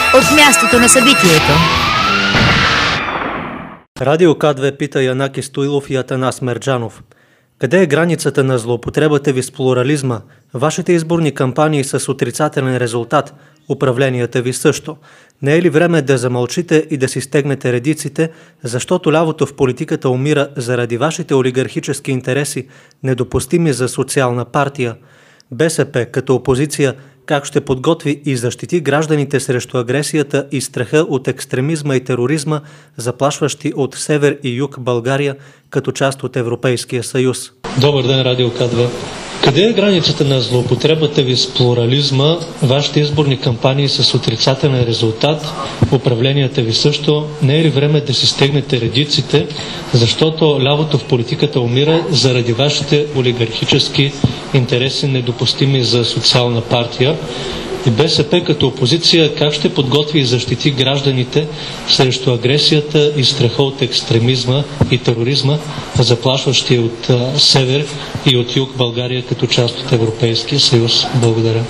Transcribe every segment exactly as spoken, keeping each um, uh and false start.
от мястото на събитието. Радио К две пита Янаки Стоилов и Атанас Мерджанов. Къде е границата на злоупотребата ви с плурализма? Вашите изборни кампании с отрицателен резултат, управленията ви също. Не е ли време да замълчите и да си стегнете редиците, защото лявото в политиката умира заради вашите олигархически интереси, недопустими за социална партия? БСП като опозиция как ще подготви и защити гражданите срещу агресията и страха от екстремизма и тероризма, заплашващи от север и юг България като част от Европейския съюз? Добър ден, Радио К две. Къде е границата на злоупотребата ви с плурализма, вашите изборни кампании с отрицателен резултат, управленията ви също? Не е ли време да си стегнете редиците, защото лявото в политиката умира заради вашите олигархически интереси, недопустими за социална партия? И БСП като опозиция как ще подготви и защити гражданите срещу агресията и страха от екстремизма и тероризма, заплашващи от а, север и от юг България като част от Европейския съюз? Благодаря.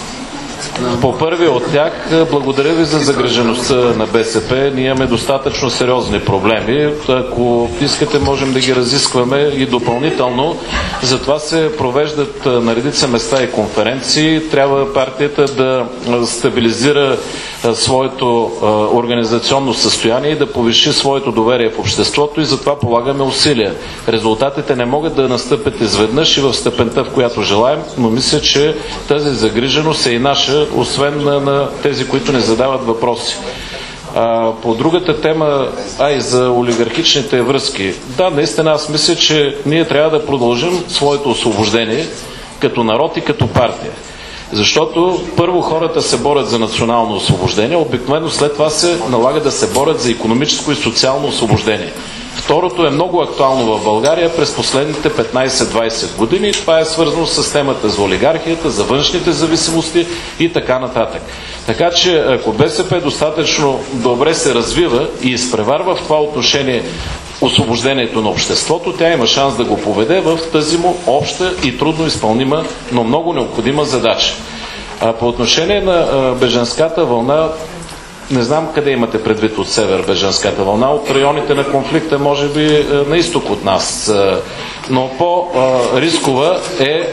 По първи от тях, благодаря ви за загрижеността на БСП. Ние имаме достатъчно сериозни проблеми. Ако искате, можем да ги разискваме и допълнително. Затова се провеждат на редица места и конференции. Трябва партията да стабилизира своето организационно състояние и да повиши своето доверие в обществото, и затова полагаме усилия. Резултатите не могат да настъпят изведнъж и в степента, в която желаем, но мисля, че тази загриженост е и наша, освен на, на тези, които не задават въпроси. А, по другата тема, а и за олигархичните връзки. Да, наистина аз мисля, че ние трябва да продължим своето освобождение като народ и като партия. Защото първо хората се борят за национално освобождение, обикновено след това се налага да се борят за икономическо и социално освобождение. Второто е много актуално в България през последните петнайсет-двайсет години и това е свързано с темата за олигархията, за външните зависимости и така нататък. Така че ако БСП достатъчно добре се развива и изпреварва в това отношение освобождението на обществото, тя има шанс да го поведе в тази му обща и трудно изпълнима, но много необходима задача. А по отношение на бежанската вълна, не знам къде имате предвид от север бежанската вълна, от районите на конфликта, може би на изток от нас. Но по-рискова е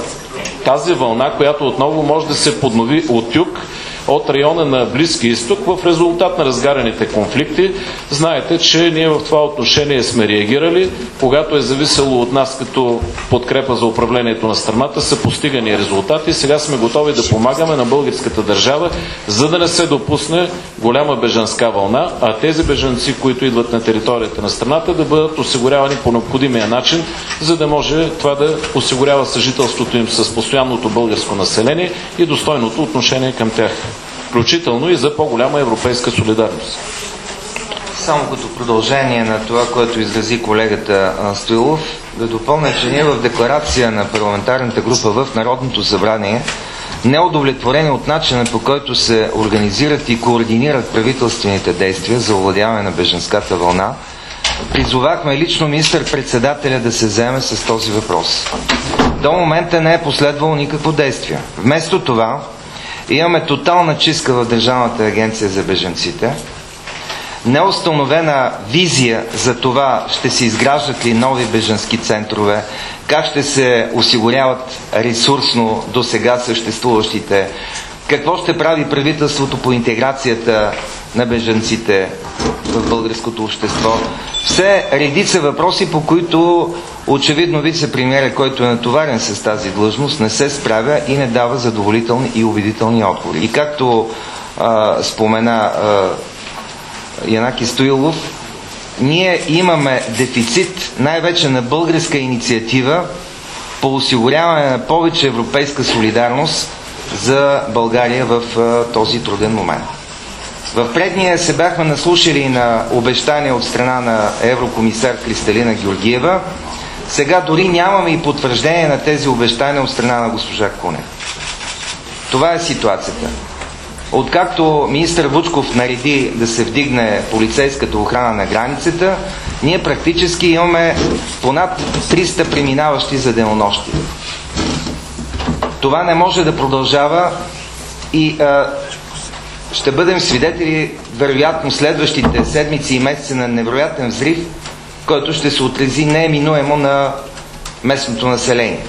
тази вълна, която отново може да се поднови от юг, от района на Близки изток в резултат на разгаряните конфликти. Знаете, че ние в това отношение сме реагирали, когато е зависело от нас като подкрепа за управлението на страната, са постигани резултати. Сега сме готови да помагаме на българската държава, за да не се допусне голяма бежанска вълна, а тези бежанци, които идват на територията на страната, да бъдат осигурявани по необходимия начин, за да може това да осигурява съжителството им с постоянното българско население и достойното отношение към тях, включително и за по-голяма европейска солидарност. Само като продължение на това, което изрази колегата Стоилов, да допълня, че ние в декларация на парламентарната група в Народното събрание, неудовлетворени от начина, по който се организират и координират правителствените действия за овладяване на бежанската вълна, призовахме лично министър-председателя да се заеме с този въпрос. До момента не е последвало никакво действие. Вместо това имаме тотална чистка в Държавната агенция за бежанците, неустановена визия за това ще се изграждат ли нови бежански центрове, как ще се осигуряват ресурсно до сега съществуващите, какво ще прави правителството по интеграцията на бежанците в българското общество. Все редица въпроси, по които очевидно вице-премиерът, който е натоварен с тази длъжност, не се справя и не дава задоволителни и убедителни отговори. И както а, спомена а, Янаки Стоилов, ние имаме дефицит най-вече на българска инициатива по осигуряване на повече европейска солидарност за България в а, този труден момент. В предния се бяхме наслушали на обещания от страна на еврокомисар Кристалина Георгиева. Сега дори нямаме и потвърждение на тези обещания от страна на госпожа Кунева. Това е ситуацията. Откакто министър Вучков нареди да се вдигне полицейската охрана на границата, ние практически имаме понад триста преминаващи за денонощие. Това не може да продължава и а, ще бъдем свидетели, вероятно, следващите седмици и месеци на невероятен взрив, който ще се отрази нееминуемо на местното население,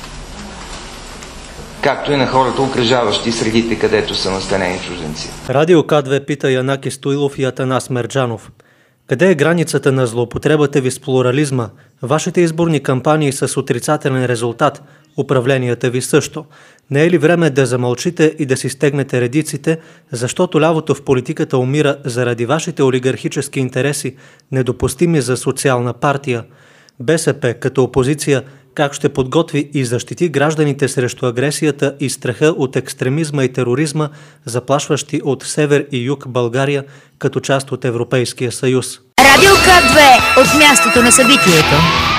както и на хората, окръжаващи средите, където са настанени чужденци. Радио К две пита Янаки Стоилов и Атанас Мерджанов. Къде е границата на злоупотребата ви с плурализма, вашите изборни кампании с отрицателен резултат, управленията ви също? Не е ли време да замълчите и да си стегнете редиците, защото лявото в политиката умира заради вашите олигархически интереси, недопустими за социална партия? БСП като опозиция как ще подготви и защити гражданите срещу агресията и страха от екстремизма и тероризма, заплашващи от север и юг България като част от Европейския съюз? Радио К две от мястото на събитието.